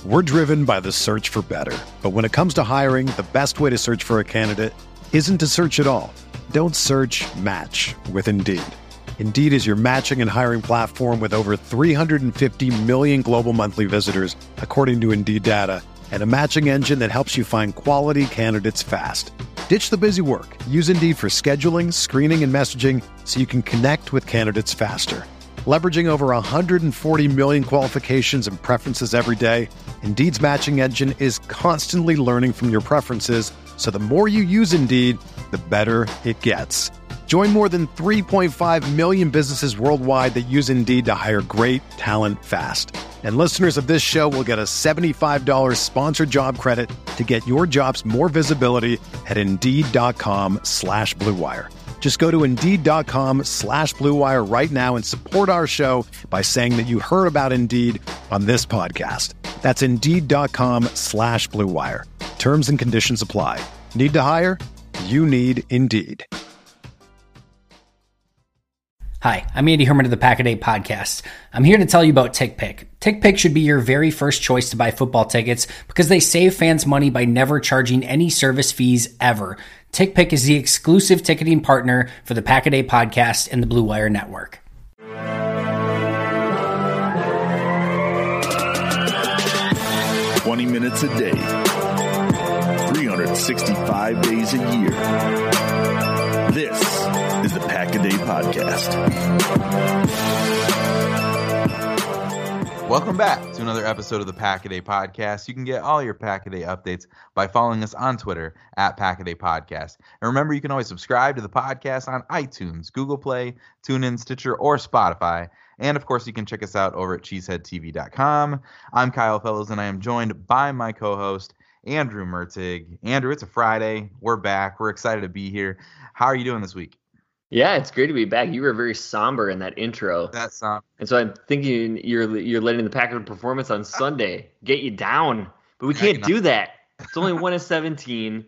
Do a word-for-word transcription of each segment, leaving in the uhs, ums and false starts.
We're driven by the search for better. But when it comes to hiring, the best way to search for a candidate isn't to search at all. Don't search, match with Indeed. Indeed is your matching and hiring platform with over three hundred fifty million global monthly visitors, according to Indeed data, and a matching engine that helps you find quality candidates fast. Ditch the busy work. Use Indeed for scheduling, screening, and messaging so you can connect with candidates faster. Leveraging over one hundred forty million qualifications and preferences every day, Indeed's matching engine is constantly learning from your preferences, so the more you use Indeed, the better it gets. Join more than three point five million businesses worldwide that use Indeed to hire great talent fast. And listeners of this show will get a seventy-five dollars sponsored job credit to get your jobs more visibility at Indeed.com slash Blue Wire. Just go to Indeed.com slash Blue Wire right now and support our show by saying that you heard about Indeed on this podcast. That's Indeed.com slash Blue Wire. Terms and conditions apply. Need to hire? You need Indeed. Hi, I'm Andy Herman of the Pack-A-Day Podcast. I'm here to tell you about TickPick. TickPick should be your very first choice to buy football tickets because they save fans money by never charging any service fees ever. TickPick is the exclusive ticketing partner for the Pack-A-Day Podcast and the Blue Wire Network. twenty minutes a day, three hundred sixty-five days a year. This is the Pack-A-Day Podcast. Welcome back to another episode of the Pack-A-Day Podcast. You can get all your Pack-A-Day updates by following us on Twitter at Pack-A-Day Podcast. And remember, you can always subscribe to the podcast on iTunes, Google Play, TuneIn, Stitcher, or Spotify. And, of course, you can check us out over at cheesehead t v dot com. I'm Kyle Fellows, and I am joined by my co-host, Andrew Mertig. Andrew, it's a Friday. We're back. We're excited to be here. How are you doing this week? Yeah, it's great to be back. You were very somber in that intro. That's somber. And so I'm thinking you're you're letting the Packers performance on Sunday get you down. But we can't do that. It's only one of seventeen.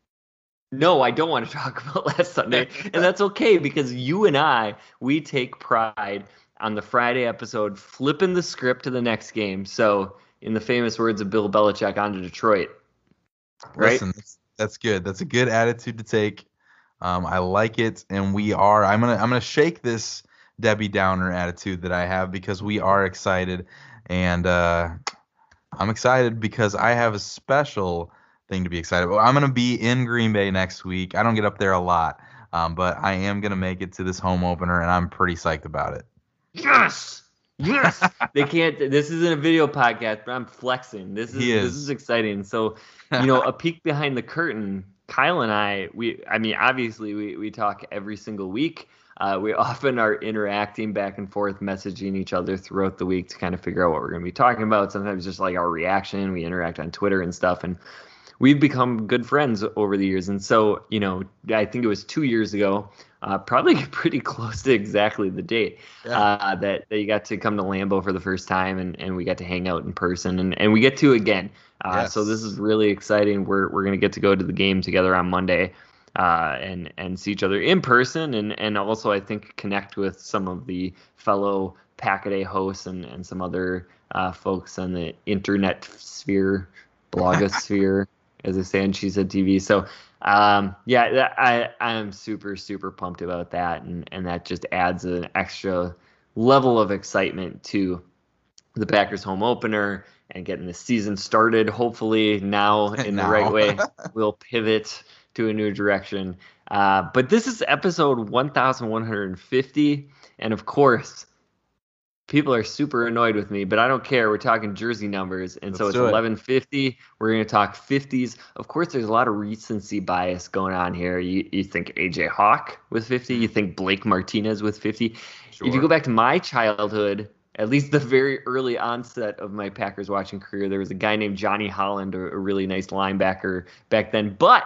No, I don't want to talk about last Sunday. And that's okay because you and I, we take pride on the Friday episode flipping the script to the next game. So in the famous words of Bill Belichick, on to Detroit. Right? Listen, that's, that's good. That's a good attitude to take. Um, I like it, and we are. I'm gonna. I'm gonna shake this Debbie Downer attitude that I have because we are excited, and uh, I'm excited because I have a special thing to be excited about. I'm gonna be in Green Bay next week. I don't get up there a lot, um, but I am gonna make it to this home opener, and I'm pretty psyched about it. Yes, yes. They can't. This isn't a video podcast, but I'm flexing. This is, is. this is exciting. So, you know, a peek behind the curtain. Kyle and I, we, I mean, obviously we, we talk every single week. Uh, we often are interacting back and forth, messaging each other throughout the week to kind of figure out what we're going to be talking about. Sometimes just like our reaction, we interact on Twitter and stuff. And we've become good friends over the years. And so, you know, I think it was two years ago, uh, probably pretty close to exactly the date yeah. uh, that, that you got to come to Lambeau for the first time and, and we got to hang out in person and, and we get to again. Uh, yes. So this is really exciting. We're we're gonna get to go to the game together on Monday, uh, and and see each other in person, and, and also I think connect with some of the fellow Pack-A-Day hosts and, and some other uh, folks on the internet sphere, blogosphere, as they say on Cheesehead T V. So um, yeah, that, I I am super super pumped about that, and and that just adds an extra level of excitement to the Packers home opener. And getting the season started, hopefully now in now. the right way. We'll pivot to a new direction. Uh, but this is episode one thousand one hundred fifty. And of course, people are super annoyed with me, but I don't care. We're talking jersey numbers. And Let's so it's do it. eleven fifty. We're going to talk fifties. Of course, there's a lot of recency bias going on here. You, you think A J Hawk with fifty. You think Blake Martinez with fifty. Sure. If you go back to my childhood, at least the very early onset of my Packers watching career, there was a guy named Johnny Holland, a, a really nice linebacker back then. But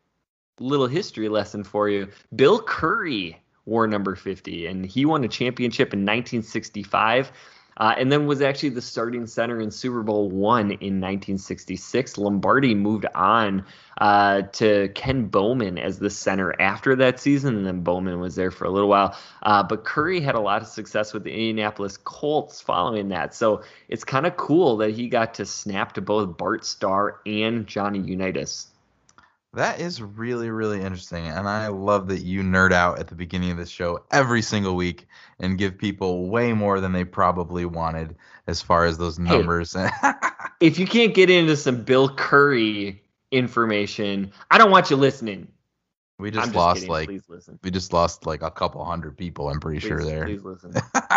little history lesson for you. Bill Curry wore number fifty, and he won a championship in nineteen sixty-five. uh, and then was actually the starting center in Super Bowl one in nineteen sixty-six. Lombardi moved on uh, to Ken Bowman as the center after that season, and then Bowman was there for a little while. Uh, but Curry had a lot of success with the Indianapolis Colts following that, so it's kind of cool that he got to snap to both Bart Starr and Johnny Unitas. That is really, really interesting, and I love that you nerd out at the beginning of this show every single week and give people way more than they probably wanted as far as those numbers. Hey, if you can't get into some Bill Curry information, I don't want you listening. We just, just lost kidding. like please listen. We just lost like a couple hundred people. I'm pretty please, sure there. Please listen.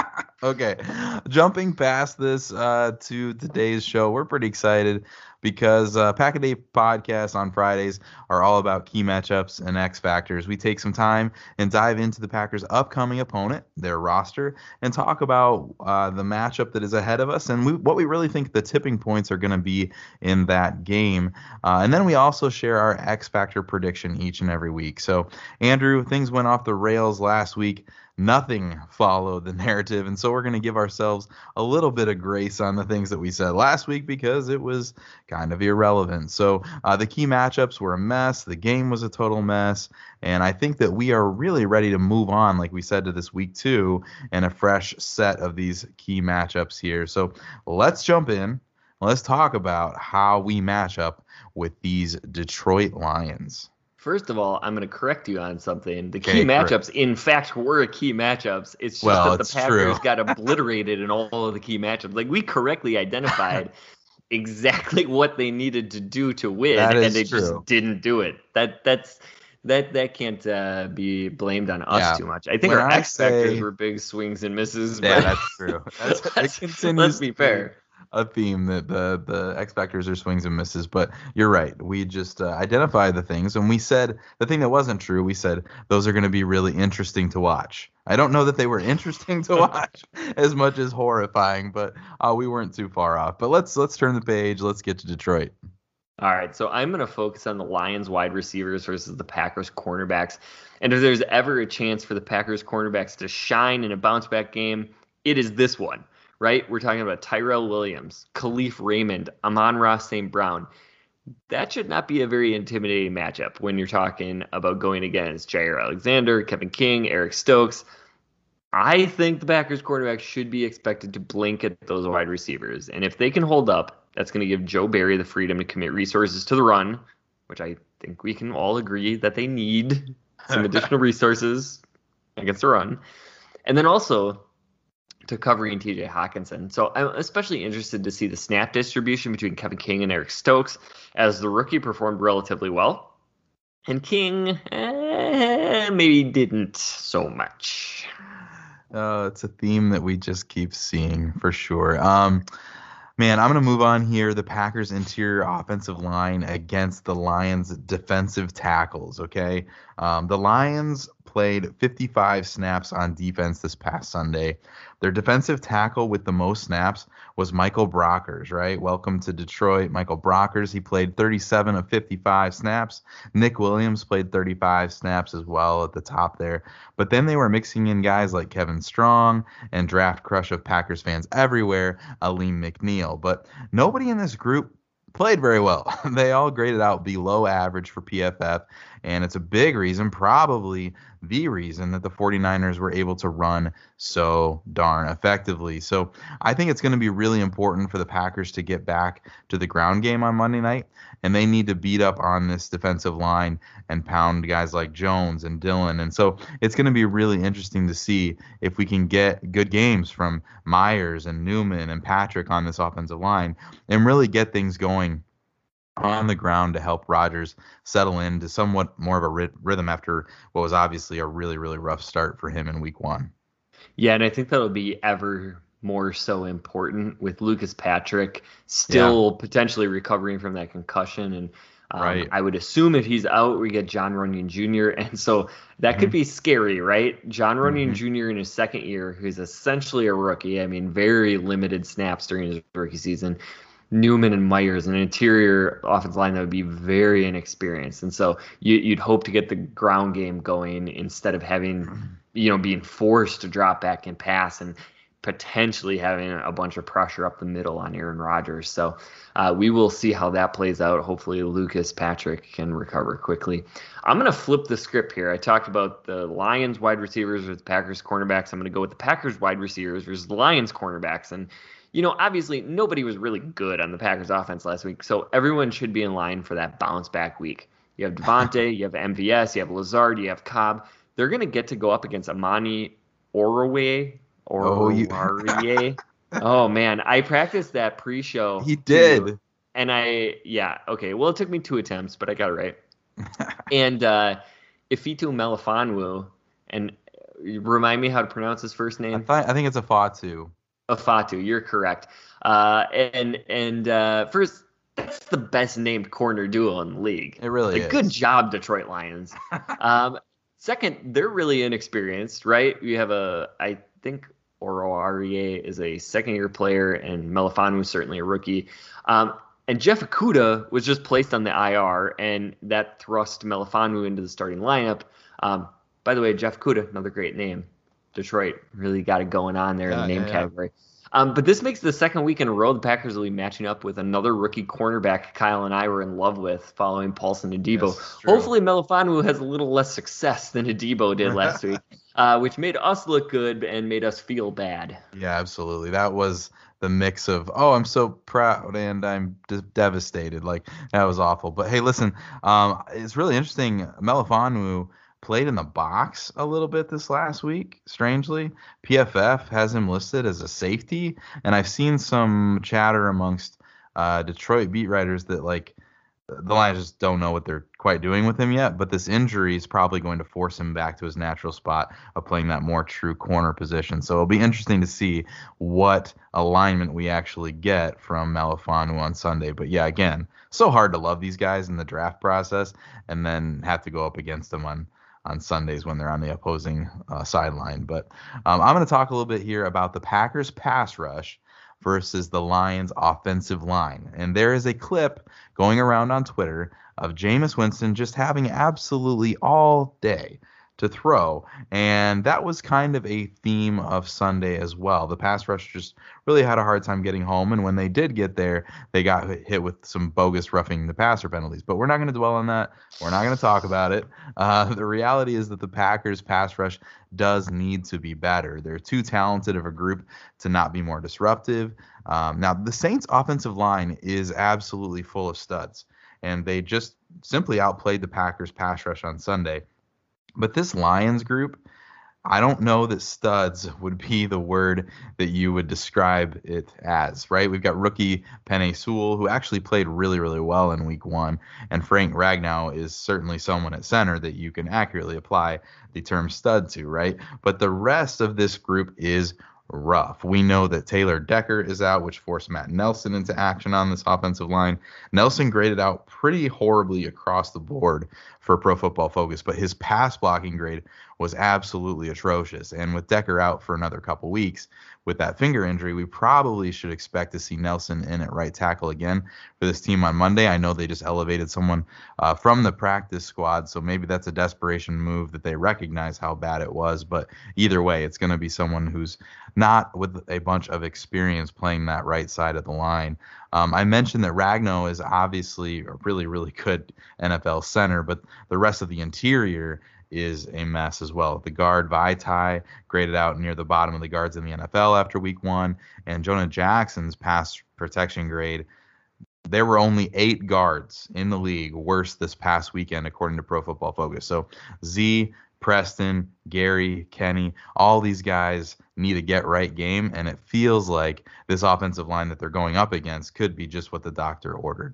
Okay, jumping past this uh, to today's show, we're pretty excited because uh, Pack a Day podcasts on Fridays are all about key matchups and X factors. We take some time and dive into the Packers' upcoming opponent, their roster, and talk about uh, the matchup that is ahead of us and we, what we really think the tipping points are going to be in that game. Uh, and then we also share our X factor prediction each and every week. So, Andrew, things went off the rails last week. Nothing followed the narrative, and so we're going to give ourselves a little bit of grace on the things that we said last week because it was kind of irrelevant. So uh, the key matchups were a mess. The game was a total mess, and I think that we are really ready to move on, like we said, to this week two and a fresh set of these key matchups here. So let's jump in. Let's talk about how we match up with these Detroit Lions. First of all, I'm going to correct you on something. The key okay, matchups, correct. in fact, were key matchups. It's just well, that the Packers true. got obliterated in all of the key matchups. Like, we correctly identified exactly what they needed to do to win, that and they true. just didn't do it. That that's that that can't uh, be blamed on us yeah. too much. I think when our I X say, factors were big swings and misses. Yeah, but that's true. That's, let's, it continues let's be fair. A theme that the the X factors are swings and misses, but you're right. We just uh, identified the things, and we said the thing that wasn't true. We said those are going to be really interesting to watch. I don't know that they were interesting to watch as much as horrifying, but uh, we weren't too far off. But let's let's turn the page. Let's get to Detroit. All right, so I'm going to focus on the Lions wide receivers versus the Packers cornerbacks. And if there's ever a chance for the Packers cornerbacks to shine in a bounce back game, it is this one. Right? We're talking about Tyrell Williams, Khalif Raymond, Amon-Ra Saint Brown. That should not be a very intimidating matchup when you're talking about going against Jair Alexander, Kevin King, Eric Stokes. I think the Packers quarterback should be expected to blink at those wide receivers. And if they can hold up, that's going to give Joe Barry the freedom to commit resources to the run, which I think we can all agree that they need some additional resources against the run. And then also to covering T J Hawkinson. So I'm especially interested to see the snap distribution between Kevin King and Eric Stokes, as the rookie performed relatively well. And King eh, maybe didn't so much. Uh, it's a theme that we just keep seeing for sure. Um, man, I'm going to move on here. The Packers' interior offensive line against the Lions' defensive tackles, okay? Um, the Lions played fifty-five snaps on defense this past Sunday. Their defensive tackle with the most snaps was Michael Brockers, right? Welcome to Detroit, Michael Brockers. He played thirty-seven of fifty-five snaps. Nick Williams played thirty-five snaps as well at the top there. But then they were mixing in guys like Kevin Strong and draft crush of Packers fans everywhere, Aleem McNeil. But nobody in this group played very well. They all graded out below average for P F F, and it's a big reason, probably the reason, that the 49ers were able to run so darn effectively. So I think it's going to be really important for the Packers to get back to the ground game on Monday night, and they need to beat up on this defensive line and pound guys like Jones and Dillon. And so it's going to be really interesting to see if we can get good games from Myers and Newman and Patrick on this offensive line and really get things going on the ground to help Rodgers settle into somewhat more of a ry- rhythm after what was obviously a really, really rough start for him in week one. Yeah, and I think that'll be ever more so important with Lucas Patrick still yeah. potentially recovering from that concussion. And um, right. I would assume if he's out, we get John Runyon Junior And so that mm-hmm. could be scary, right? John Runyon mm-hmm. Junior in his second year, who's essentially a rookie. I mean, very limited snaps during his rookie season. Newman and Myers, an interior offensive line that would be very inexperienced. And so you, you'd hope to get the ground game going instead of having, you know, being forced to drop back and pass. And potentially having a bunch of pressure up the middle on Aaron Rodgers. So uh, we will see how that plays out. Hopefully Lucas Patrick can recover quickly. I'm going to flip the script here. I talked about the Lions wide receivers versus the Packers cornerbacks. I'm going to go with the Packers wide receivers versus the Lions cornerbacks. And, you know, obviously nobody was really good on the Packers offense last week, so everyone should be in line for that bounce back week. You have Devontae, you have M V S, you have Lazard, you have Cobb. They're going to get to go up against Amani Oruwariye. Oh, you... oh man, I practiced that pre-show. He did, too, and I yeah okay. Well, it took me two attempts, but I got it right. and uh, Ifeatu Melifonwu, and remind me how to pronounce his first name. I, thought, I think it's Ifeatu. Ifeatu, you're correct. Uh, and and uh, first, that's the best named corner duo in the league. It really like, is. Good job, Detroit Lions. um, second, they're really inexperienced, right? You have a I think. Oruwariye is a second-year player, and Melifonwu is certainly a rookie. Um, and Jeff Okudah was just placed on the I R, and that thrust Melifonwu into the starting lineup. Um, by the way, Jeff Okudah, another great name. Detroit really got it going on there yeah, in the name yeah, category. Yeah. Um, but this makes the second week in a row the Packers will be matching up with another rookie cornerback Kyle and I were in love with following Paulson Adebo. Yes, hopefully Melifonwu has a little less success than Adebo did last week, uh, which made us look good and made us feel bad. Yeah, absolutely. That was the mix of, oh, I'm so proud and I'm just devastated. Like, that was awful. But, hey, listen, um, it's really interesting. Melifonwu played in the box a little bit this last week, strangely. P F F has him listed as a safety, and I've seen some chatter amongst uh, Detroit beat writers that, like, the Lions just don't know what they're quite doing with him yet, but this injury is probably going to force him back to his natural spot of playing that more true corner position. So it'll be interesting to see what alignment we actually get from Melifonwu on Sunday. But, yeah, again, so hard to love these guys in the draft process and then have to go up against them on on Sundays when they're on the opposing uh, sideline. But um, I'm going to talk a little bit here about the Packers pass rush versus the Lions offensive line. And there is a clip going around on Twitter of Jameis Winston just having absolutely all day to throw. And that was kind of a theme of Sunday as well. The pass rush just really had a hard time getting home. And when they did get there, they got hit with some bogus roughing the passer penalties. But we're not going to dwell on that. We're not going to talk about it. Uh, the reality is that the Packers pass rush does need to be better. They're too talented of a group to not be more disruptive. Um, now, the Saints offensive line is absolutely full of studs. And they just simply outplayed the Packers pass rush on Sunday. But this Lions group, I don't know that studs would be the word that you would describe it as, right? We've got rookie Penei Sewell, who actually played really, really well in week one. And Frank Ragnow is certainly someone at center that you can accurately apply the term stud to, right? But the rest of this group is rough. We know that Taylor Decker is out, which forced Matt Nelson into action on this offensive line. Nelson graded out pretty horribly across the board for Pro Football Focus, but his pass blocking grade was absolutely atrocious. And with Decker out for another couple weeks with that finger injury, we probably should expect to see Nelson in at right tackle again for this team on Monday. I know they just elevated someone uh, from the practice squad, so maybe that's a desperation move that they recognize how bad it was. But either way, it's going to be someone who's not with a bunch of experience playing that right side of the line. Um, I mentioned that Ragnow is obviously a really, really good N F L center, but the rest of the interior is a mess as well. The guard Vaitai graded out near the bottom of the guards in the N F L after week one, and Jonah Jackson's pass protection grade, there were only eight guards in the league worse this past weekend according to Pro Football Focus. So Z, Preston, Gary, Kenny, all these guys need a get-right game, and it feels like this offensive line that they're going up against could be just what the doctor ordered.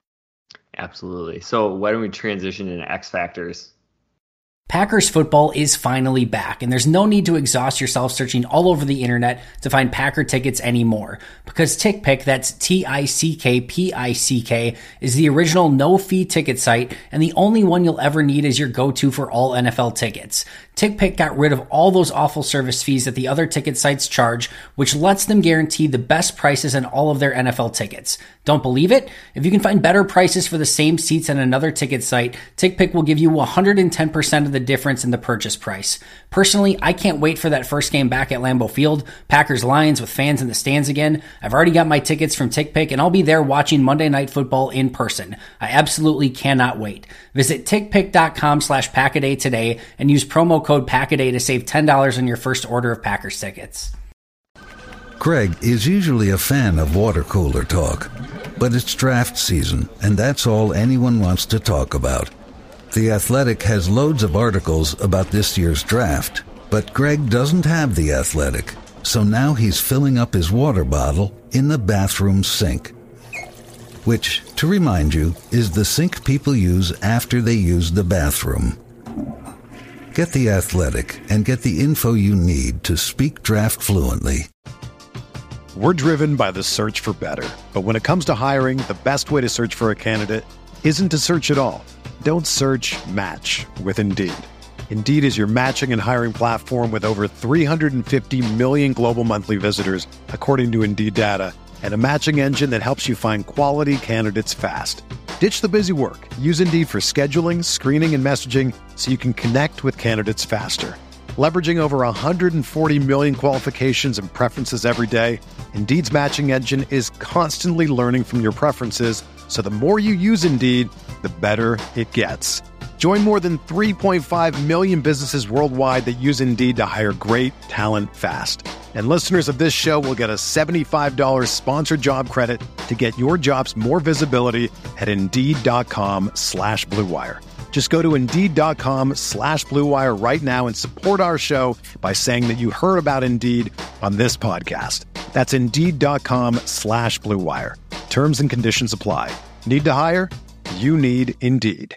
Absolutely. So why don't we transition into X Factors? Packers football is finally back, and there's no need to exhaust yourself searching all over the internet to find Packer tickets anymore. Because TickPick, that's T I C K P I C K, is the original no-fee ticket site, and the only one you'll ever need is your go-to for all N F L tickets. TickPick got rid of all those awful service fees that the other ticket sites charge, which lets them guarantee the best prices on all of their N F L tickets. Don't believe it? If you can find better prices for the same seats on another ticket site, TickPick will give you one hundred ten percent of the difference in the purchase price. Personally, I can't wait for that first game back at Lambeau Field, Packers-Lions with fans in the stands again. I've already got my tickets from TickPick, and I'll be there watching Monday Night Football in person. I absolutely cannot wait. Visit tickpick.com slash Packaday today and use promo code Packaday to save ten dollars on your first order of Packers tickets. Greg is usually a fan of water cooler talk, but it's draft season, and that's all anyone wants to talk about. The Athletic has loads of articles about this year's draft, but Greg doesn't have The Athletic, so now he's filling up his water bottle in the bathroom sink. Which, to remind you, is the sink people use after they use the bathroom. Get The Athletic and get the info you need to speak draft fluently. We're driven by the search for better. But when it comes to hiring, the best way to search for a candidate isn't to search at all. Don't search, match with Indeed. Indeed is your matching and hiring platform with over three hundred fifty million global monthly visitors, according to Indeed data, and a matching engine that helps you find quality candidates fast. Ditch the busy work. Use Indeed for scheduling, screening, and messaging so you can connect with candidates faster. Leveraging over one hundred forty million qualifications and preferences every day, Indeed's matching engine is constantly learning from your preferences, so the more you use Indeed, the better it gets. Join more than three point five million businesses worldwide that use Indeed to hire great talent fast. And listeners of this show will get a seventy-five dollars sponsored job credit to get your jobs more visibility at Indeed.com slash Blue Wire. Just go to Indeed.com slash Blue Wire right now and support our show by saying that you heard about Indeed on this podcast. That's Indeed.com slash Blue Wire. Terms and conditions apply. Need to hire? You need Indeed.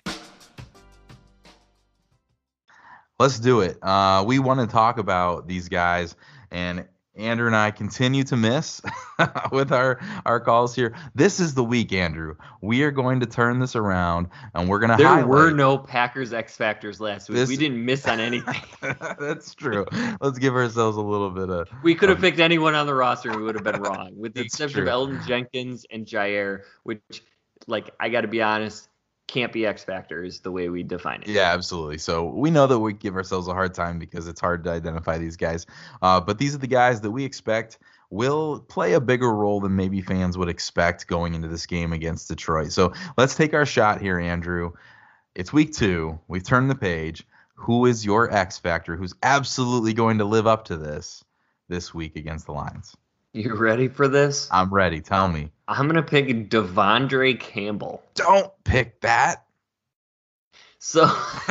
Let's do it. Uh, we want to talk about these guys, and Andrew and I continue to miss with our, our calls here. This is the week, Andrew. We are going to turn this around, and we're going to There highlight. were no Packers X Factors last week. This- We didn't miss on anything. That's true. Let's give ourselves a little bit of. We could have um, picked anyone on the roster and we would have been wrong. With the It's exception true. of Elton Jenkins and Jair, which, like, I got to be honest, can't be X Factors the way we define it. Yeah, absolutely. So we know that we give ourselves a hard time because it's hard to identify these guys. Uh, but these are the guys that we expect will play a bigger role than maybe fans would expect going into this game against Detroit. So let's take our shot here, Andrew. It's week two. We've turned the page. Who is your X Factor who's absolutely going to live up to this this week against the Lions? You ready for this? I'm ready. Tell me. I'm going to pick Devondre Campbell. Don't pick that. So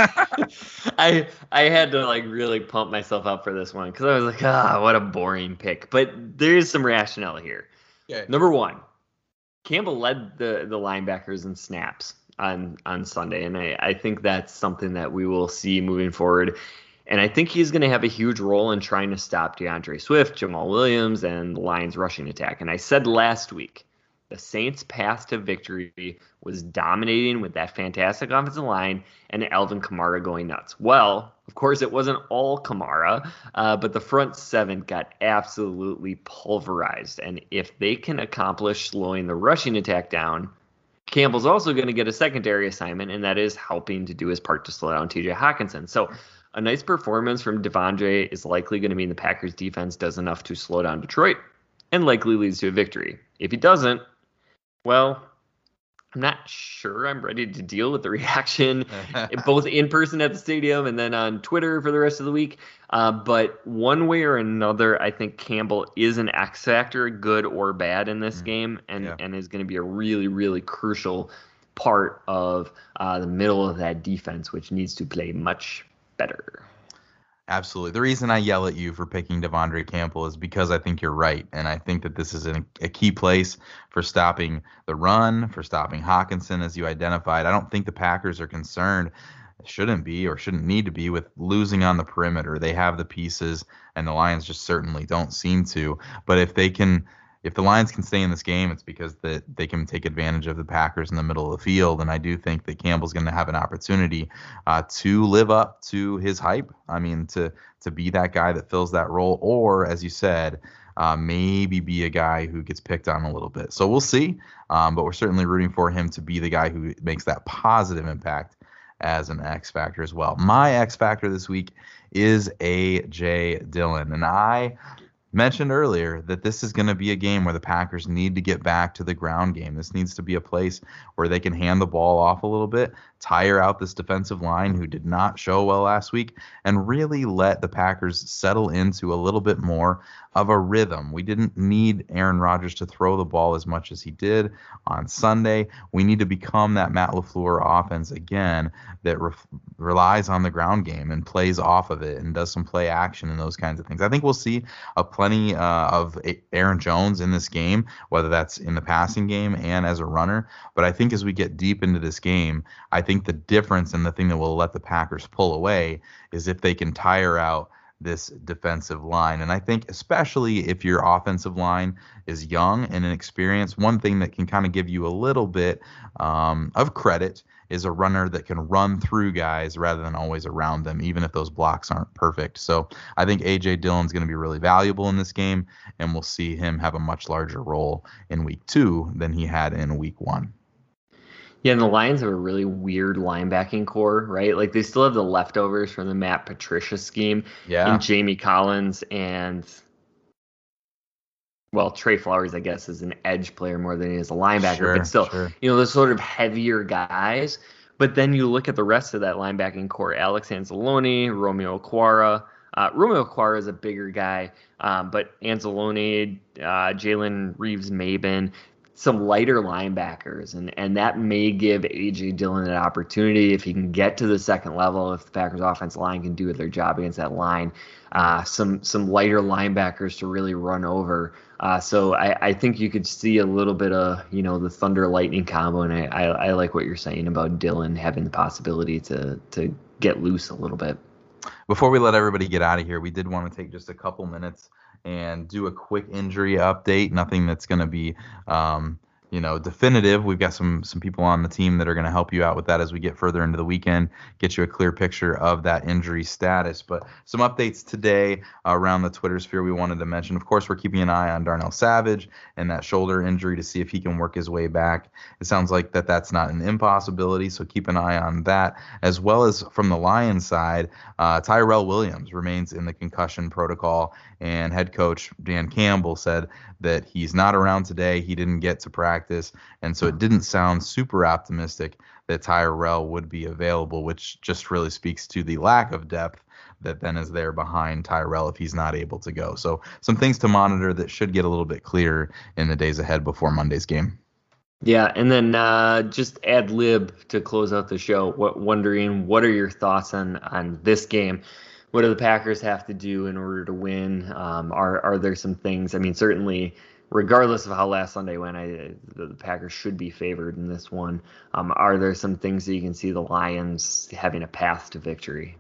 I I had to like really pump myself up for this one because I was like, ah, what a boring pick. But there is some rationale here. Okay. Number one, Campbell led the, the linebackers in snaps on, on Sunday, and I, I think that's something that we will see moving forward. And I think he's going to have a huge role in trying to stop DeAndre Swift, Jamal Williams, and the Lions' rushing attack. And I said last week, the Saints' path to victory was dominating with that fantastic offensive line and Alvin Kamara going nuts. Well, of course, it wasn't all Kamara, uh, but the front seven got absolutely pulverized. And if they can accomplish slowing the rushing attack down, Campbell's also going to get a secondary assignment, and that is helping to do his part to slow down T J Hawkinson. So a nice performance from Devondre is likely going to mean the Packers defense does enough to slow down Detroit and likely leads to a victory. If he doesn't, well, I'm not sure I'm ready to deal with the reaction, both in person at the stadium and then on Twitter for the rest of the week. Uh, but one way or another, I think Campbell is an X factor, good or bad, in this mm, game, and, yeah. and is going to be a really, really crucial part of uh, the middle of that defense, which needs to play much better. Absolutely. The reason I yell at you for picking Devondre Campbell is because I think you're right. And I think that this is a, a key place for stopping the run, for stopping Hawkinson, as you identified. I don't think the Packers are concerned, shouldn't be or shouldn't need to be, with losing on the perimeter. They have the pieces, and the Lions just certainly don't seem to. But if they can if the Lions can stay in this game, it's because that they can take advantage of the Packers in the middle of the field. And I do think that Campbell's going to have an opportunity uh, to live up to his hype. I mean, to to be that guy that fills that role, or as you said, uh, maybe be a guy who gets picked on a little bit. So we'll see. Um, but we're certainly rooting for him to be the guy who makes that positive impact as an X factor as well. My X factor this week is A J Dillon, and I mentioned earlier that this is going to be a game where the Packers need to get back to the ground game. This needs to be a place where they can hand the ball off a little bit, tire out this defensive line who did not show well last week, and really let the Packers settle into a little bit more of a rhythm. We didn't need Aaron Rodgers to throw the ball as much as he did on Sunday. We need to become that Matt LaFleur offense again that re- relies on the ground game and plays off of it and does some play action and those kinds of things. I think we'll see a plenty uh, of Aaron Jones in this game, whether that's in the passing game and as a runner. But I think as we get deep into this game, I think the difference and the thing that will let the Packers pull away is if they can tire out this defensive line. And I think especially if your offensive line is young and inexperienced, one thing that can kind of give you a little bit um, of credit is a runner that can run through guys rather than always around them, even if those blocks aren't perfect. So I think A J Dillon's going to be really valuable in this game, and we'll see him have a much larger role in week two than he had in week one. Yeah, and the Lions have a really weird linebacking core, right? Like they still have the leftovers from the Matt Patricia scheme. Yeah. And Jamie Collins and, well, Trey Flowers, I guess, is an edge player more than he is a linebacker. Sure, but still, sure. you know, those sort of heavier guys. But then you look at the rest of that linebacking core: Alex Anzalone, Romeo Okwara. Uh, Romeo Okwara is a bigger guy, um, but Anzalone, uh, Jalen Reeves-Maybin, some lighter linebackers, and, and that may give A J Dillon an opportunity if he can get to the second level, if the Packers offensive line can do their job against that line, uh, some some lighter linebackers to really run over. Uh, so I, I think you could see a little bit of, you know, the thunder lightning combo, and I, I, I like what you're saying about Dillon having the possibility to to get loose a little bit. Before we let everybody get out of here, we did want to take just a couple minutes and do a quick injury update. Nothing that's going to be, um, you know, definitive. We've got some some people on the team that are going to help you out with that as we get further into the weekend, get you a clear picture of that injury status. But some updates today around the Twitter sphere we wanted to mention. Of course, we're keeping an eye on Darnell Savage and that shoulder injury to see if he can work his way back. It sounds like that that's not an impossibility, so keep an eye on that. As well as from the Lions side, uh, Tyrell Williams remains in the concussion protocol, and head coach Dan Campbell said that he's not around today. He didn't get to practice, and so it didn't sound super optimistic that Tyrell would be available, which just really speaks to the lack of depth that then is there behind Tyrell if he's not able to go. So some things to monitor that should get a little bit clearer in the days ahead before Monday's game. Yeah, and then uh, just ad lib to close out the show. What, wondering what are your thoughts on on this game? What do the Packers have to do in order to win? Um, are are there some things? I mean, certainly, regardless of how last Sunday went, I, the, the Packers should be favored in this one. Um, are there some things that you can see the Lions having a path to victory?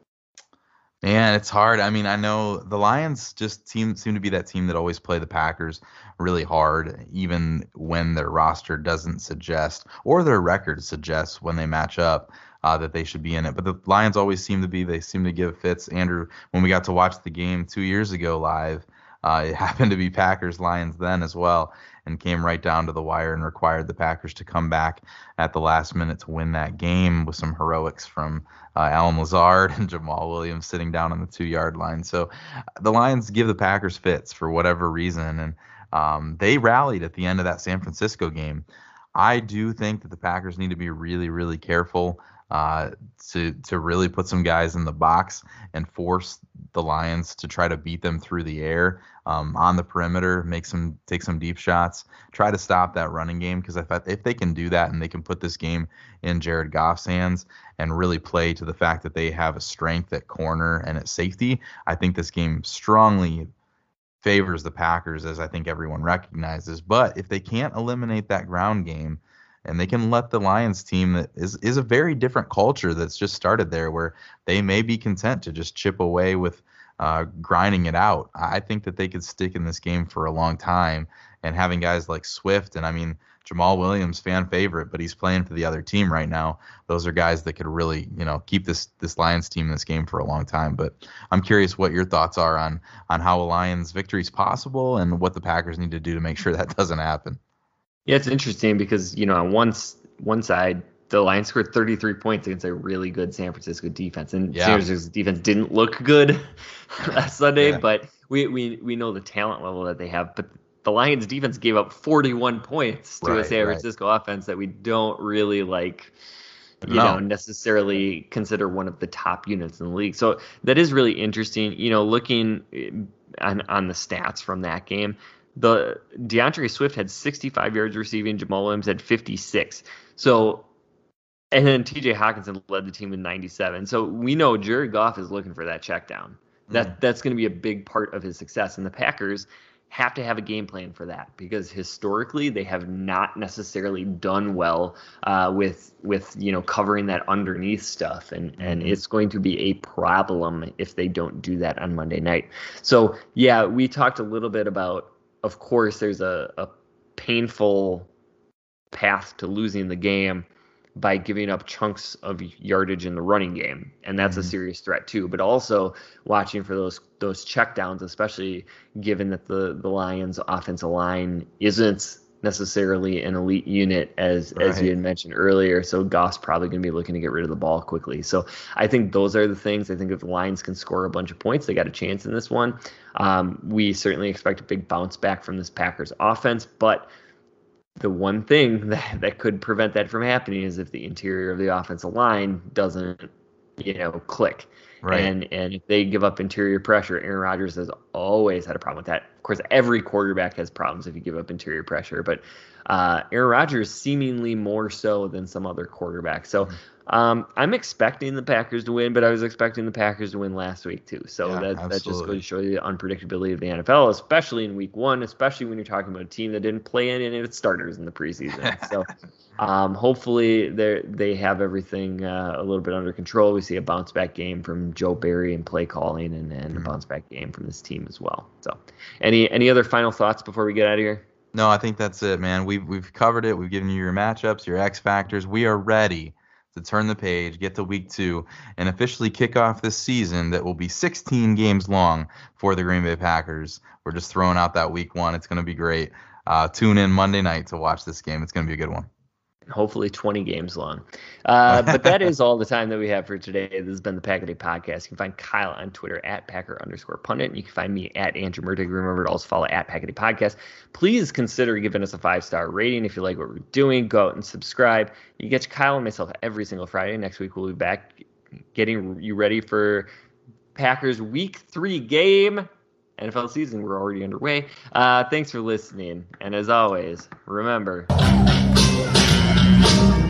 Man, it's hard. I mean, I know the Lions just seem seem to be that team that always play the Packers really hard, even when their roster doesn't suggest or their record suggests when they match up uh, that they should be in it. But the Lions always seem to be. They seem to give fits. Andrew, when we got to watch the game two years ago live, uh, it happened to be Packers Lions then as well, and came right down to the wire and required the Packers to come back at the last minute to win that game with some heroics from uh, Alan Lazard and Jamal Williams sitting down on the two-yard line. So the Lions give the Packers fits for whatever reason, and um, they rallied at the end of that San Francisco game. I do think that the Packers need to be really, really careful uh, to to really put some guys in the box and force the Lions to try to beat them through the air, um, on the perimeter, make some take some deep shots, try to stop that running game, because if if they can do that and they can put this game in Jared Goff's hands and really play to the fact that they have a strength at corner and at safety, I think this game strongly favors the Packers, as I think everyone recognizes. But if they can't eliminate that ground game, and they can let the Lions team that is, is a very different culture that's just started there, where they may be content to just chip away with uh, grinding it out, I think that they could stick in this game for a long time and having guys like Swift and I mean Jamal Williams, fan favorite, but he's playing for the other team right now. Those are guys that could really, you know, keep this this Lions team in this game for a long time. But I'm curious what your thoughts are on on how a Lions victory is possible and what the Packers need to do to make sure that doesn't happen. Yeah, it's interesting because, you know, on one, one side, the Lions scored thirty-three points against a really good San Francisco defense. And yeah. San Francisco's defense didn't look good last Sunday, yeah. but we, we, we know the talent level that they have. But the Lions defense gave up forty-one points to right, a San right. Francisco offense that we don't really like, you no. know, necessarily consider one of the top units in the league. So that is really interesting. You know, looking on, on the stats from that game, the DeAndre Swift had sixty-five yards receiving. Jamal Williams had fifty-six. So, and then T J Hawkinson led the team with ninety-seven. So we know Jared Goff is looking for that check down. That mm. that's going to be a big part of his success. And the Packers have to have a game plan for that because historically they have not necessarily done well uh, with with you know covering that underneath stuff, and mm-hmm. and it's going to be a problem if they don't do that on Monday night. So yeah, we talked a little bit about, of course, there's a, a painful path to losing the game by giving up chunks of yardage in the running game, and that's mm-hmm. a serious threat too. But also watching for those those checkdowns, especially given that the the Lions' offensive line isn't necessarily an elite unit as right. as you had mentioned earlier. So Goff's probably going to be looking to get rid of the ball quickly. So I think those are the things. I think if the Lions can score a bunch of points, they got a chance in this one. Um, we certainly expect a big bounce back from this Packers offense, but the one thing that, that could prevent that from happening is if the interior of the offensive line doesn't, you know, click. Right. And and if they give up interior pressure, Aaron Rodgers has always had a problem with that. Of course, every quarterback has problems if you give up interior pressure, but uh, Aaron Rodgers seemingly more so than some other quarterbacks. So um, I'm expecting the Packers to win, but I was expecting the Packers to win last week too. So yeah, that, that just absolutely. goes to show you the unpredictability of the N F L, especially in week one, especially when you're talking about a team that didn't play any of its starters in the preseason. So um, hopefully they they have everything uh, a little bit under control. We see a bounce back game from Joe Barry and play calling, and, and mm-hmm. a bounce back game from this team as well. So any any other final thoughts before we get out of here? No, I think that's it, man. We've we've covered it. We've given you your matchups, your X factors. We are ready to turn the page, get to week two, and officially kick off this season that will be sixteen games long for the Green Bay Packers. We're just throwing out that week one. It's going to be great. Uh, tune in Monday night to watch this game. It's going to be a good one. Hopefully twenty games long. Uh, but that is all the time that we have for today. This has been the Pack-A-Day Podcast. You can find Kyle on Twitter at Packer underscore pundit. And you can find me at Andrew Murtig. Remember to also follow at Pack-A-Day Podcast. Please consider giving us a five-star rating. If you like what we're doing, go out and subscribe. You get Kyle and myself every single Friday. Next week we'll be back getting you ready for Packers week three game. N F L season, we're already underway. Uh, thanks for listening. And as always, remember...